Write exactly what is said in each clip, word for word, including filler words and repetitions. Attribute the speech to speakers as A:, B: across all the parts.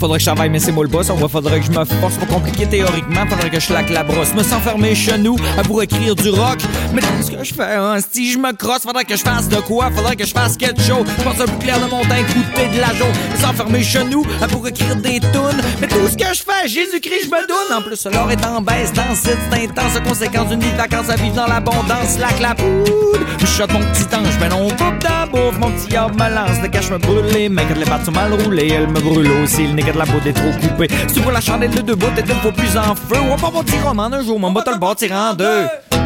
A: Faudrait que je travaille, mais c'est moi le boss. On va, faudrait que je me force. Pas compliqué théoriquement, faudrait que je laque la brosse. Me sens fermé chez nous, à pour écrire du rock. Mais tout ce que je fais, hein, si je me crosse, faudrait que je fasse de quoi? Faudrait que je fasse quelque chose. Je pense un peu clair de mon teint, écouter de la jaune. Me sens fermé chez nous, à pour écrire des tunes. Mais tout ce que je fais, Jésus-Christ, je me donne. En plus, l'or est en baisse, dans c'est intense. Conséquence d'une vie de vacances à vivre dans l'abondance. Laque la poudre, je shot mon petit ange. Ben non, coupe d'un bouffe, mon petit homme me lance. Le cache me brûle les mains, quand les pattes sont mal roulées. Elle me brûle aussi, le nez de la peau est trop coupé. Si tu vois la chandelle de deux bouts, t'es une fois plus en feu. On va pas mon petit roman un jour, mon va te le bâtir en deux.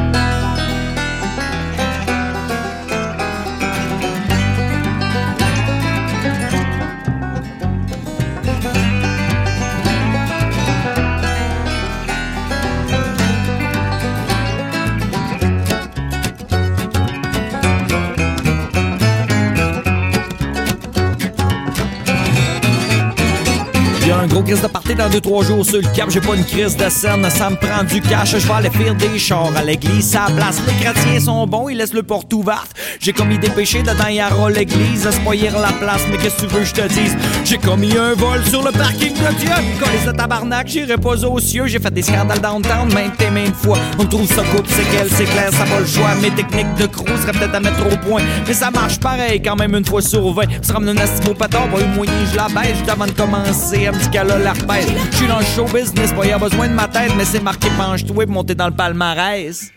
A: Un gros crise de party dans deux trois jours sur le cap. J'ai pas une crise de scène, ça me prend du cash. Je vais aller faire des chars à l'église, ça place. Les chrétiens sont bons, ils laissent le porte ouverte. J'ai commis des péchés, dedans y'a l'église. Spoyer la place, mais qu'est-ce que tu veux je te dise? J'ai commis un vol sur le parking de Dieu. Collé ce tabarnak, j'irai pas aux cieux. J'ai fait des scandales downtown, maintes et maintes fois. On trouve ça coupe, c'est qu'elle, c'est clair, ça va le choix. Mes techniques de crew seraient peut-être à mettre au point. Mais ça marche pareil, quand même une fois sur vingt. Ça ramène un astimo patard, pas eu moyen, je la baisse. Juste avant de commencer, elle me dit qu'elle a la repèse. Je suis dans le show business, pas y a besoin de ma tête, mais c'est marqué penche-toi et monter dans le palmarès.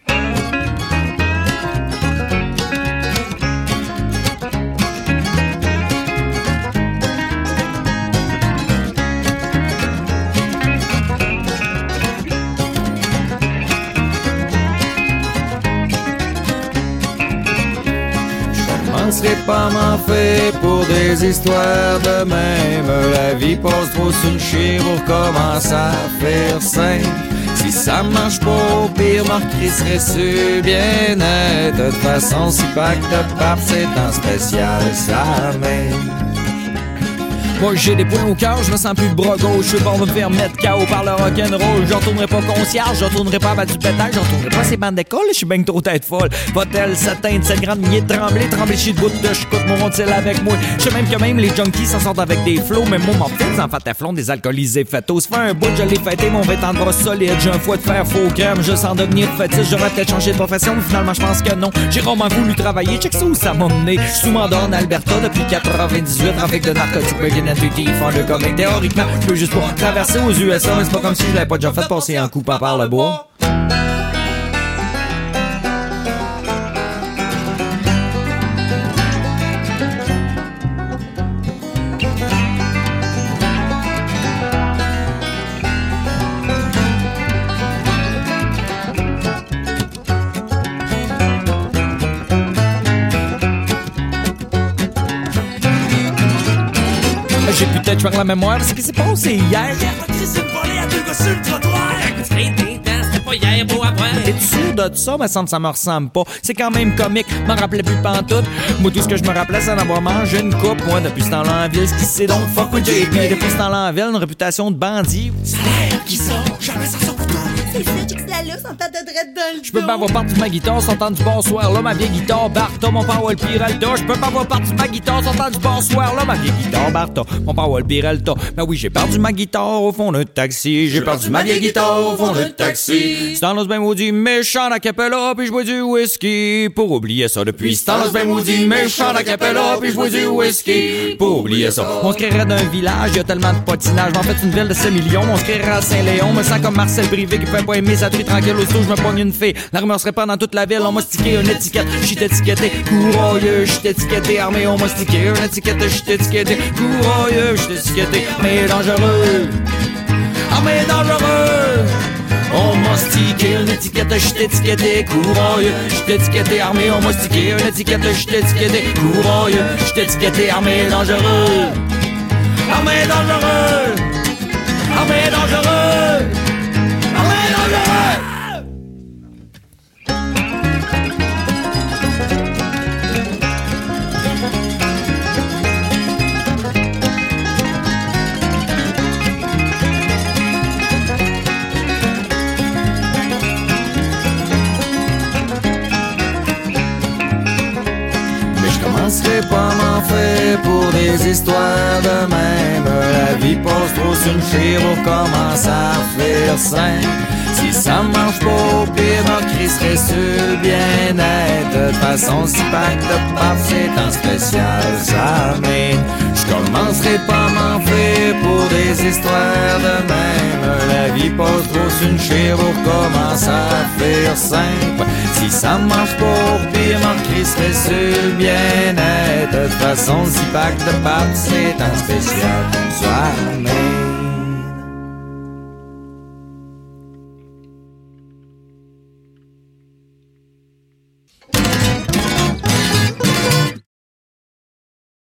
A: Je serais pas m'en fait pour des histoires de même. La vie passe trop sur le chien pour commencer à faire simple. Si ça marche pas au pire, Marc serait su bien net. De toute façon, si pas que de pape, c'est un spécial, ça même. Moi j'ai des points au cœur, je me sens plus le bras gauche. Je suis bon de me faire mettre K O par le rock'n'roll. Je retournerai pas concierge, je retournerai pas à battre du pétage. Je retournerai pas ces bandes d'école, je suis ben trop tête folle. Va-t-elle s'atteindre cette grande niée de trembler? Trembler chez de bout de j'coute mon rond-il avec moi. Je sais même que même les junkies s'en sortent avec des flots. Mais moi m'en fait des enfants teflon, des alcoolisés fatos. Ça fait un bout, je l'ai fêté, mon vêtement de bras solide. J'ai un foie de fer faux crème, je sens devenir fétiche. J'aurais peut-être changé de profession, mais finalement je pense que non. J'ai vraiment voulu travailler, check ça où ça m'a mené. Je suis sous mandat en Alberta depuis quatre-vingt-dix-huit. Trafic de narcotiques, begin intuitif, font le comique. Théoriquement, je peux juste pas traverser aux U S A, mais c'est pas comme si je l'avais pas déjà fait passer en coupant par le bois. J'ai peut-être faire la mémoire de ce qui s'est passé hier.
B: Hier, t'as crissé une volée à deux gars sur le trottoir. C'était pas hier, beau à voir.
A: T'es sûr de ça? Me semble que ça me ressemble pas. C'est quand même comique, m'en rappelais plus pantoute. Moi, tout ce que je me rappelais, c'est d'en avoir mangé une coupe. Moi, depuis ce temps-là en ville, ce qui c'est donc fuck with J P. Depuis ce temps-là en ville, une réputation de bandit.
B: Ça a l'air qui sort, jamais sans son couteau.
C: C'est le Fitch la lousse en tête de drette dans le dos.
A: J'peux pas avoir parti de ma guitare sans entendre du bonsoir là, ma vieille guitare Barta, mon père a le Pirelta. J'peux pas avoir parti de ma guitare sans entendre du bonsoir là, ma vieille guitare Barta, mon père a le Pirelta. Ben oui, j'ai perdu ma guitare au fond d'un taxi. J'ai perdu ma vieille guitare au fond d'un taxi. C'est dans l'os ben maudit méchant d'acapella, puis j'bois du whisky pour oublier ça. Depuis ce temps-là, ben maudit méchant d'acapella, puis j'bois du whisky pour oublier ça. On se créerait d'un village, y'a tellement de patinage. En fait, une ville de sept millions, on se créerait à Saint-Léon. Me sens comme Marcel Privé qui pouvait pas aimer sa truie tranquille. Aussitôt, je me pogne une fille. La rumeur serait pas dans toute la ville. On m'a stické une étiquette, j'suis étiqueté. Courageux, j'suis étiqueté. Armé, on m'a stické une étiquette, j'suis étiqueté. Courageux, j'suis étiqueté. Mais dangereux, armé dangereux. On m'a stické une étiquette, j'suis étiqueté. Courageux, j'suis étiqueté. Armé, on m'a stické une étiquette, j'suis étiqueté. Courageux, j'suis étiqueté. Armé dangereux, armé dangereux, armé dangereux, armé dangereux. Je commencerai pas m'en faire pour des histoires de même. La vie passe trop sur une chire, on commence à faire simple. Si ça marche pas au pire, ma crie serait sur le bien-être. De toute façon, si pack de pape, c'est un spécial jamais. J'commencerai pas à m'en faire pour des histoires de même. La vie passe trop sur une chire, on commence à faire simple. Si ça marche pas au pire, ma crie serait sur le bien-être. De toute façon, si pack de pape, c'est un spécial jamais.